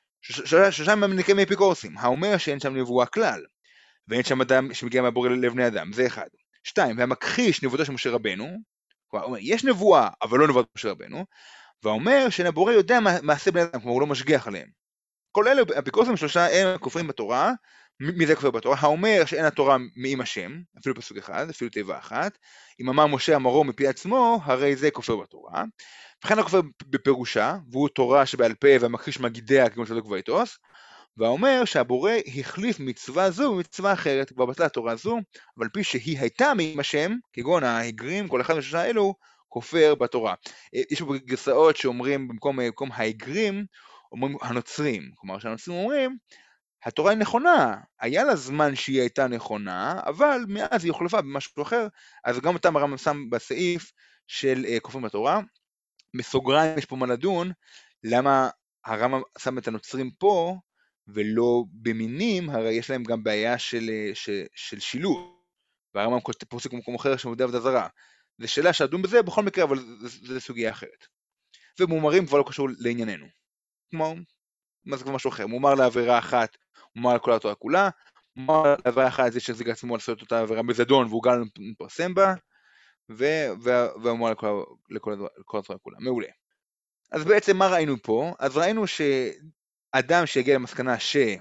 ששם הם נקראים אפיקורסים, האומר שאין שם נבואה כלל, ואין שם אדם שמגיע מהבורא לבני אדם, זה אחד. שתיים, והמכחיש נבואתו של משה רבנו, כלומר, אומר, יש נבואה, אבל לא נבואת משה רבנו, ואומר שהבורא יודע מעשה בני אדם, כלומר, הוא לא משגיח עליהם. כל אלה, האפיקורסים שלושה, הם כופרים בתורה. מי זה כופר בתורה? האומר שאין התורה מעם השם, אפילו פסוק אחד, אפילו תיבה אחת, אם אמר משה אמרו מפי עצמו, הרי זה כופר בתורה. וכן הכופר בפירושה, והוא תורה שבעל פה והמכחיש מגידיה כמו צדוק ויתוס, ואומר שהבורא החליף מצווה זו במצווה אחרת, כבר בטלה תורה זו, אבל פי שהיא הייתה מעם השם, כגון ההגרים, כל אחד משלושה אלו, כופר בתורה. יש פה גרסאות שאומרים במקום, במקום ההגרים, אומרים הנוצרים, כלומר שהנוצרים אומרים, התורה היא נכונה, היה לה זמן שהיא הייתה נכונה, אבל מאז היא הוחלפה במשהו אחר, אז גם אותם הרמב"ם שם בסעיף של כופרים בתורה, בסוגריים יש פה מה לדון, למה הרמב"ם שם את הנוצרים פה, ולא במינים, הרי יש להם גם בעיה של, של, של שילוב, והרמב"ם פוסק במקום אחר שמודע עבודה זרה. זו שאלה שאדון בזה בכל מקרה, אבל זו סוגיה אחרת. ומומרים כבר לא קשור לענייננו. כמו, מה זה כבר משהו אחר? מומר לעבירה אחת, מומר על כל התורה כולה, מומר לעבירה אחת זה שהחזיק עצמו לעשות אותה עבירה בזדון, והוא גם מפרסם בה, ואמורה לכל התורה כולה. מעולה. אז בעצם מה ראינו פה? אז ראינו שאדם שיגיע למסקנה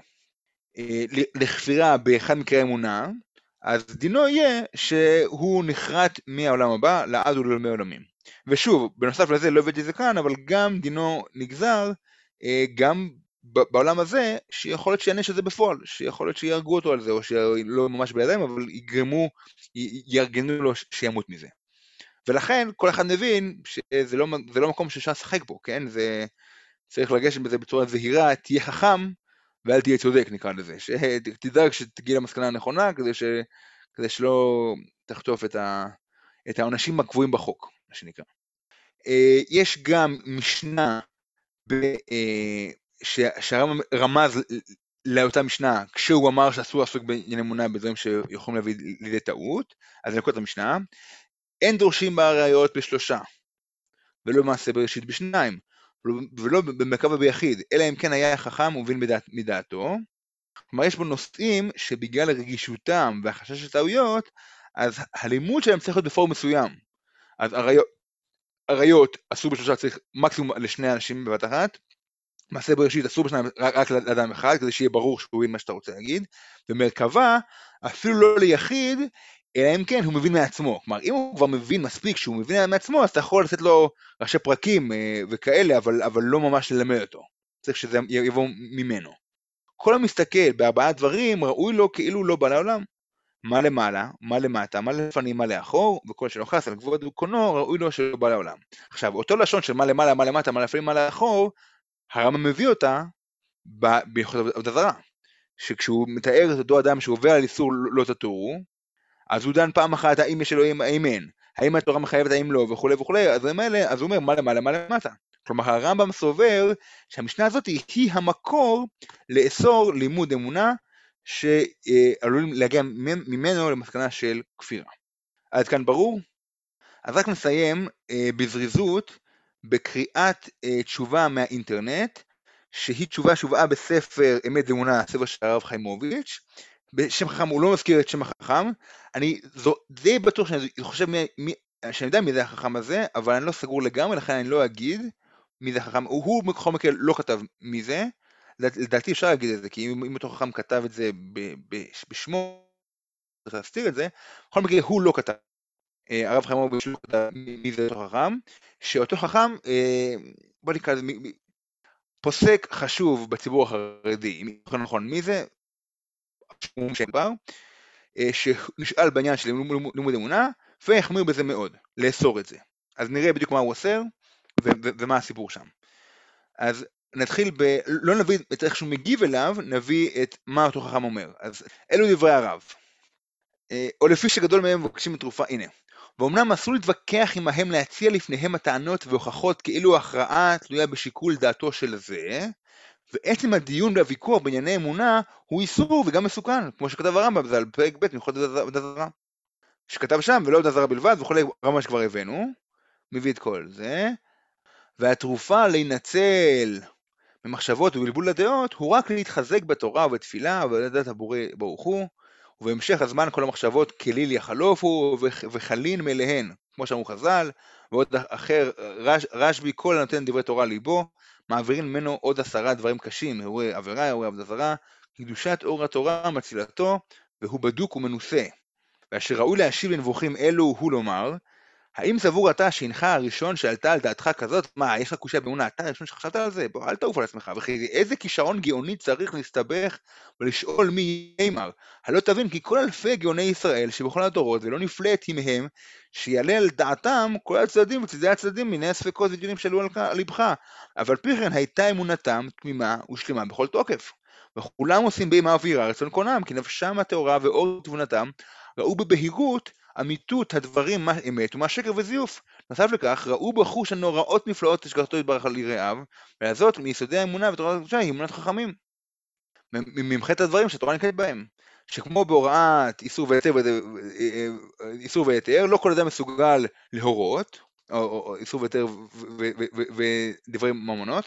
שלכפירה באחד מקרי אמונה, אז דינו יהיה שהוא נחרט מהעולם הבא לעד ולעולמי עולמים. ושוב, בנוסף לזה לא הבאתי את זה כאן, אבל גם דינו נגזר גם בעולם הזה, שיכול להיות שיענש את זה בפועל, שיכול להיות שיהרגו אותו על זה, או שלא ממש בידיים, אבל יגרמו, יארגנו לו שימות מזה. ולכן כל אחד מבין שזה לא, זה לא מקום שאפשר לשחק בו, כן? זה צריך לגשת בזה בצורה זהירה, תהיה חכם ואל תהיה צודק, נקרא לזה. שתדאג שתגיע למסקנה הנכונה, כדי, ש, כדי שלא תחטוף את, ה, את העונשים הקבועים בחוק, מה שנקרא. יש גם משנה ב, שהרמב"ם רמז לאותה משנה, כשהוא אמר שאסור לעסוק בענייני אמונה בדברים שיכולים להביא לידי טעות, אז נקרא את המשנה, אין דורשים בראיות בשלושה, ולא מעשה בראשית בשניים, ולא במרכבה ביחיד, אלא אם כן היה חכם ומבין מדעת, מדעתו. כלומר, יש בו נושאים שבגלל רגישותם והחשש של טעויות, אז הלימוד שלהם צריך להיות בפורום מסוים. אז הראיות, הראיות אסור בשלושה, צריך מקסימום לשני אנשים בבת אחת, מעשה בראשית אסור בשניים רק, רק לאדם אחד, כדי שיהיה ברור שהוא מבין מה שאתה רוצה להגיד, ומרכבה אפילו לא ליחיד, אלא אם כן הוא מבין מעצמו. כלומר, אם הוא כבר מבין מספיק שהוא מבין מעצמו, אז אתה יכול לתת לו ראשי פרקים וכאלה, אבל, אבל לא ממש ללמד אותו. צריך שזה יבוא ממנו. כל המסתכל בארבעה דברים, ראוי לו כאילו לא בא לעולם. מה למעלה, מה למטה, מה לפנים, מה לאחור, וכל שנוחס על גבוה קונו, ראוי לו שלא בא לעולם. עכשיו, אותו לשון של מה למעלה, מה למטה, מה לפנים, מה לאחור, הרמב"ם מביא אותה בהלכות עבודה זרה. שכשהוא מתאר את אותו אדם שעובר על איסור לא תטורו, אז הוא דן פעם אחת האם יש אלוהים, האם אין, האם התורה מחייבת, האם לא, וכו' וכו', אז, האלה, אז הוא אומר מה למעלה, מה למטה. כלומר הרמב"ם סובר שהמשנה הזאת היא המקור לאסור לימוד אמונה, שעלולים להגיע ממנו למסקנה של כפירה. עד כאן ברור? אז רק נסיים בזריזות בקריאת תשובה מהאינטרנט, שהיא תשובה שהובאה בספר אמת ואמונה, ספר של הרב חיימוביץ', בשם חכם, הוא לא מזכיר את שם החכם, אני זו, די בטוח שאני חושב, מי, מי, שאני יודע מי זה החכם הזה, אבל אני לא סגור לגמרי, לכן אני לא אגיד מי זה החכם, הוא, הוא בכל מקרה לא כתב מי זה, לדעתי אפשר להגיד את זה, כי אם, אם אותו חכם כתב את זה ב, ב, בשמו, צריך להסתיר את זה, בכל מקרה הוא לא כתב, הרב חיימוביץ' לא כתב מי זה אותו חכם, שאותו חכם, בוא נקרא לזה, פוסק חשוב בציבור החרדי, אם נכון נכון מי זה, שנשאל בעניין של לימוד אמונה, והחמיר בזה מאוד, לאסור את זה. אז נראה בדיוק מה הוא אוסר, ומה הסיפור שם. אז נתחיל ב... לא נביא את איך שהוא מגיב אליו, נביא את מה אותו חכם אומר. אז אלו דברי הרב. או לפי שגדול מהם מבקשים את תרופה, הנה. ואומנם אסור להתווכח עמהם להציע לפניהם הטענות והוכחות כאילו ההכרעה תלויה בשיקול דעתו של זה, ועצם הדיון והוויכוח בענייני אמונה הוא איסור וגם מסוכן, כמו שכתב הרמב"ם, זה על פרק ב' מלכות עבודה זרה. שכתב שם, ולא עבודה זרה בלבד, וכולי, רמב"ם שכבר הבאנו, מביא את כל זה, והתרופה להינצל ממחשבות ובלבול הדעות, הוא רק להתחזק בתורה ובתפילה, ובדעת הבורא ברוך הוא, ובהמשך הזמן כל המחשבות כליל יחלופו, וחלין מלהן, כמו שאמרו חז"ל, ועוד אחר, רש, רשב"י כל הנותן דברי תורה ליבו, מעבירים ממנו עוד עשרה דברים קשים, אירועי עבירה, אירועי עבודה זרה, קדושת אור התורה מצילתו, והוא בדוק ומנוסה. ואשר ראוי להשיב לנבוכים אלו הוא לומר, האם סבור אתה שהנך הראשון שעלתה על דעתך כזאת? מה, יש לך קושיה באמונה, אתה הראשון שחשבת על זה? בוא, אל תעוף על עצמך. וכי איזה כישרון גאוני צריך להסתבך ולשאול מי יאמר? הלא תבין כי כל אלפי גאוני ישראל שבכל הדורות ולא נפלאתי מהם, שיעלה על דעתם כל הצדדים וצדדי הצדדים מיני הספקות ודיונים שעלו על ליבך. אבל פי כן הייתה אמונתם תמימה ושלמה בכל תוקף. וכולם עושים באימה אווירה רצון קונם, כי נפשם הטהורה ואור תבונתם ראו בבהירות אמיתות הדברים מה אמת ומה שקר וזיוף. נוסף לכך, ראו בחוש הנוראות נפלאות השגחתו יתברך על יראיו, ולזאת מיסודי האמונה ותורת הקדושה היא אמונת חכמים. ממחת הדברים שהתורה נקראת בהם, שכמו בהוראת איסור והיתר, איסור והיתר, לא כל אדם מסוגל להורות, או איסור והיתר ודברי ממונות,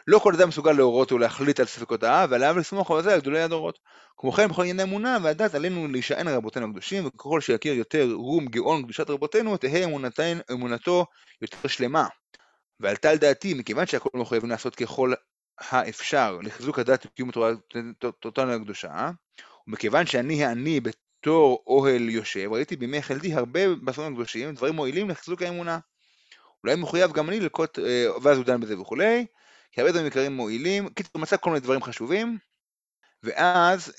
לא כל אדם מסוגל להורות ולהחליט על ספקותיו, ועליו לסמוך על זה על גדולי הדורות. כמו כן, בכל ענייני אמונה והדת עלינו להישען על רבותינו הקדושים, וככל שיכיר יותר רום גאון קדושת רבותינו, תהא אמונתן, אמונתו יותר שלמה. ועלתה על דעתי, מכיוון שהכל מחויבים לעשות ככל האפשר לחיזוק הדת וקיום תורתנו הקדושה, ומכיוון שאני העני בתור אוהל יושב, ראיתי בימי חלדי הרבה בספרים הקדושים, דברים מועילים לחיזוק האמונה. אולי מחויב גם אני לקוט, ואז הוא דן בזה וכולי, כי הרבה דברים עיקריים מועילים, קיצור מצא כל מיני דברים חשובים, ואז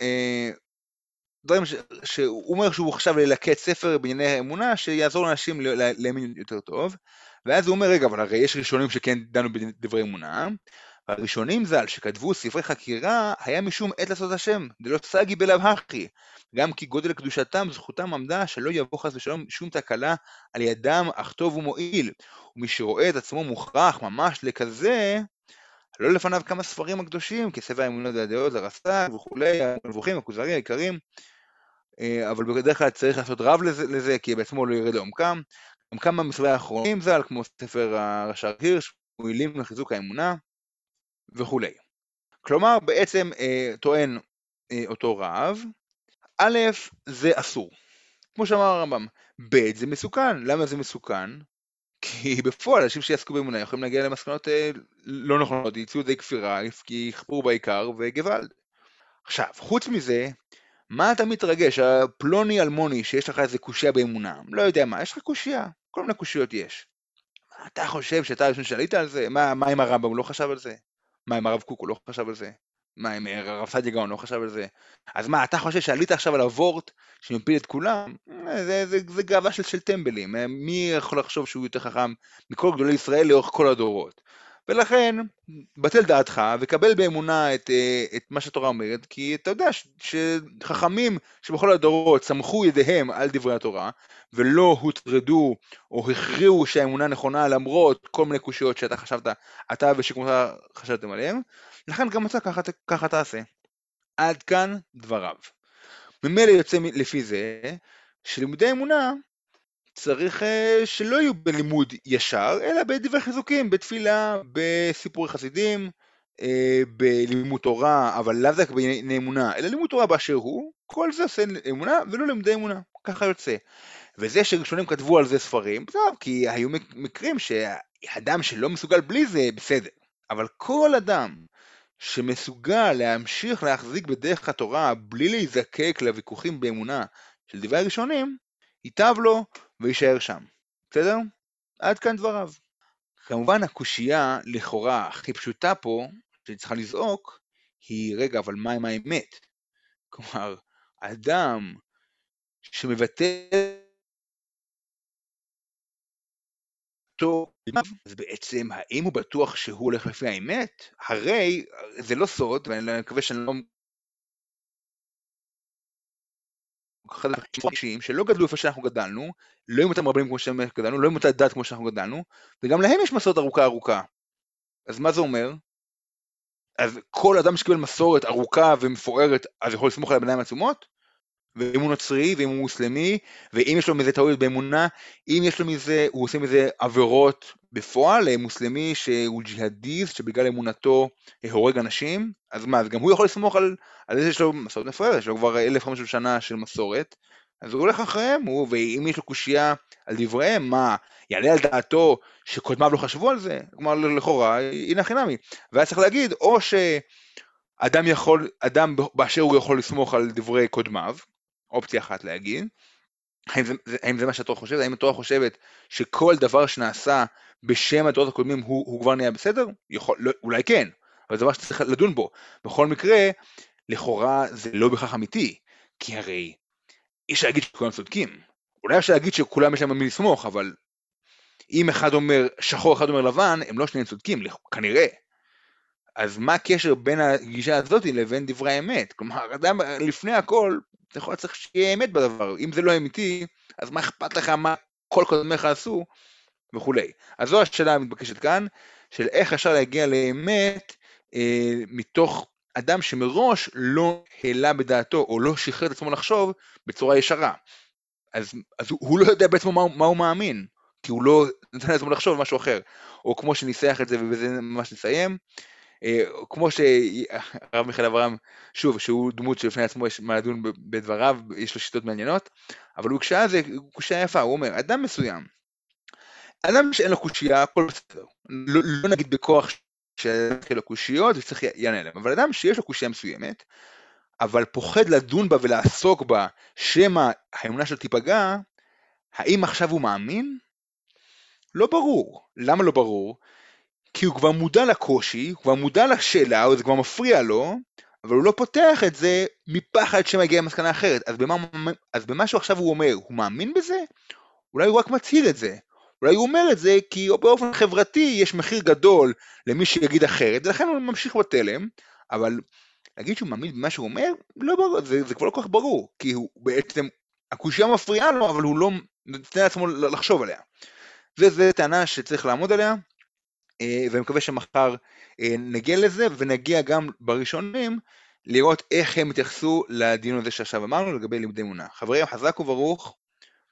דברים ש... שהוא אומר שהוא חשב ללקט ספר בענייני אמונה, שיעזור לאנשים להאמין יותר טוב, ואז הוא אומר, רגע, אבל הרי יש ראשונים שכן דנו בדברי אמונה, הראשונים ז"ל שכתבו ספרי חקירה, היה משום עת לעשות השם, דלא סגי בלאו הכי, גם כי גודל קדושתם, זכותם עמדה, שלא יבוא חס ושלום שום תקלה על ידם, אך טוב ומועיל, ומי שרואה את עצמו מוכרח ממש לכזה, לא לפניו כמה ספרים הקדושים, כספר האמונות והדעות, הרס"ג וכולי, המבוכים, הכוזרי, העיקרים, אבל בדרך כלל צריך לעשות רב לזה, לזה כי בעצמו לא ירד לעומקם. גם כמה מספרי האחרונים ז"ל, כמו ספר הרש"ר הירש, מועילים לחיזוק האמונה וכולי. כלומר, בעצם אה, טוען אה, אותו רב, א', זה אסור. כמו שאמר הרמב"ם, ב', זה מסוכן. למה זה מסוכן? כי בפועל, אנשים שיעסקו באמונה יכולים להגיע למסקנות אה, לא נכונות, יצאו די כפירה, כי יכפרו בעיקר וגוואלד. עכשיו, חוץ מזה, מה אתה מתרגש? הפלוני אלמוני שיש לך איזה קושיה באמונה, לא יודע מה, יש לך קושיה, כל מיני קושיות יש. אתה חושב שאתה ראשון שעלית על זה? מה, מה עם הרמב"ם, הוא לא חשב על זה? מה עם הרב קוק, הוא לא חשב על זה? מה עם הרב סעדיה גאון, לא חשב על זה? אז מה, אתה חושב שעלית עכשיו על הוורט שמפיל את כולם? זה, זה, זה, זה גאווה של, של טמבלים, מי יכול לחשוב שהוא יותר חכם מכל גדולי ישראל לאורך כל הדורות? ולכן, בטל דעתך וקבל באמונה את, את מה שהתורה אומרת, כי אתה יודע שחכמים שבכל הדורות סמכו ידיהם על דברי התורה, ולא הוטרדו או הכריעו שהאמונה נכונה למרות כל מיני קושיות שאתה חשבת, אתה ושכמותך חשבתם עליהם, לכן גם אתה ככה, ככה תעשה. עד כאן דבריו. ממילא יוצא לפי זה, שלימודי אמונה צריך שלא יהיו בלימוד ישר, אלא בדברי חיזוקים, בתפילה, בסיפורי חסידים, בלימוד תורה, אבל לאו דווקא בענייני אמונה, אלא לימוד תורה באשר הוא, כל זה עושה אמונה ולא לימודי אמונה, ככה יוצא. וזה שראשונים כתבו על זה ספרים, טוב, כי היו מקרים שאדם שלא מסוגל בלי זה, בסדר. אבל כל אדם שמסוגל להמשיך להחזיק בדרך התורה, בלי להיזקק לוויכוחים באמונה של דברי הראשונים, ייטב לו וישאר שם. בסדר? עד כאן דבריו. כמובן הקושייה לכאורה הכי פשוטה פה, שצריכה לזעוק, היא רגע, אבל מה עם האמת? כלומר, אדם שמבטא אז בעצם האם הוא בטוח שהוא הולך לפי האמת? הרי זה לא סוד, ואני מקווה שאני לא שלא גדלו איפה שאנחנו גדלנו, לא עם אותם רבנים כמו שאנחנו גדלנו, לא עם אותה דת כמו שאנחנו גדלנו, וגם להם יש מסורת ארוכה ארוכה. אז מה זה אומר? אז כל אדם שקיבל מסורת ארוכה ומפוארת, אז יכול לסמוך על הבניים עצומות? ואם הוא נוצרי, ואם הוא מוסלמי, ואם יש לו מזה טעויות באמונה, אם יש לו מזה, הוא עושה מזה עבירות בפועל, מוסלמי שהוא ג'יהאדיסט, שבגלל אמונתו הורג אנשים, אז מה, אז גם הוא יכול לסמוך על, על זה שיש לו מסורת מפוארת, יש לו כבר אלף וחמש מאות שנה של מסורת, אז הוא הולך אחריהם, הוא, ואם יש לו קושייה על דבריהם, מה, יעלה על דעתו שקודמיו לא חשבו על זה? כלומר, לכאורה, הנה חינמי. ואז צריך להגיד, או שאדם יכול, אדם באשר הוא יכול לסמוך על דברי קודמיו, אופציה אחת להגיד, האם זה, האם זה מה שהתורה חושבת? האם התורה חושבת שכל דבר שנעשה בשם הדורות הקודמים הוא, הוא כבר נהיה בסדר? יכול, לא, אולי כן, אבל זה דבר שצריך לדון בו. בכל מקרה, לכאורה זה לא בכך אמיתי, כי הרי אי אפשר להגיד שכולם צודקים. אולי אפשר להגיד שכולם יש להם מי לסמוך, אבל אם אחד אומר שחור, אחד אומר לבן, הם לא שניהם צודקים, כנראה. אז מה הקשר בין הגישה הזאת לבין דברי האמת? כלומר, אדם לפני הכל, אתה יכול צריך שיהיה אמת בדבר, אם זה לא אמיתי, אז מה אכפת לך מה כל קודמיך עשו, וכולי. אז זו השאלה המתבקשת כאן, של איך אפשר להגיע לאמת, אה, מתוך אדם שמראש לא העלה בדעתו, או לא שחרר את עצמו לחשוב, בצורה ישרה. אז, אז הוא, הוא לא יודע בעצמו מה, מה הוא מאמין, כי הוא לא נתן לעצמו לחשוב משהו אחר, או כמו שניסח את זה, ובזה ממש נסיים, כמו שהרב מיכאל אברהם, שוב, שהוא דמות שלפני עצמו יש מה לדון בדבריו, יש לו שיטות מעניינות, אבל הוא קשה זה, הוא קשה יפה, הוא אומר, אדם מסוים, אדם שאין לו קושייה, הכל בסדר, לא, לא נגיד בכוח שאין לו קושיות, וצריך יענה להם, אבל אדם שיש לו קושייה מסוימת, אבל פוחד לדון בה ולעסוק בה, שמה האמונה שלו תיפגע, האם עכשיו הוא מאמין? לא ברור. למה לא ברור? כי הוא כבר מודע לקושי, הוא כבר מודע לשאלה, או זה כבר מפריע לו, אבל הוא לא פותח את זה מפחד שמגיע למסקנה אחרת. אז במה, אז במה שעכשיו הוא אומר, הוא מאמין בזה? אולי הוא רק מצהיר את זה. אולי הוא אומר את זה כי באופן חברתי יש מחיר גדול למי שיגיד אחרת, ולכן הוא ממשיך בתלם, אבל להגיד שהוא מאמין במה שהוא אומר, לא ברור, זה, זה כבר לא כל כך ברור, כי הוא בעצם, הקושיה מפריעה לו, אבל הוא לא נותן לעצמו לחשוב עליה. וזו טענה שצריך לעמוד עליה, ואני מקווה שמחר נגיע לזה, ונגיע גם בראשונים, לראות איך הם התייחסו לדיון הזה שעכשיו אמרנו, לגבי לימודי אמונה. חברים, חזק וברוך.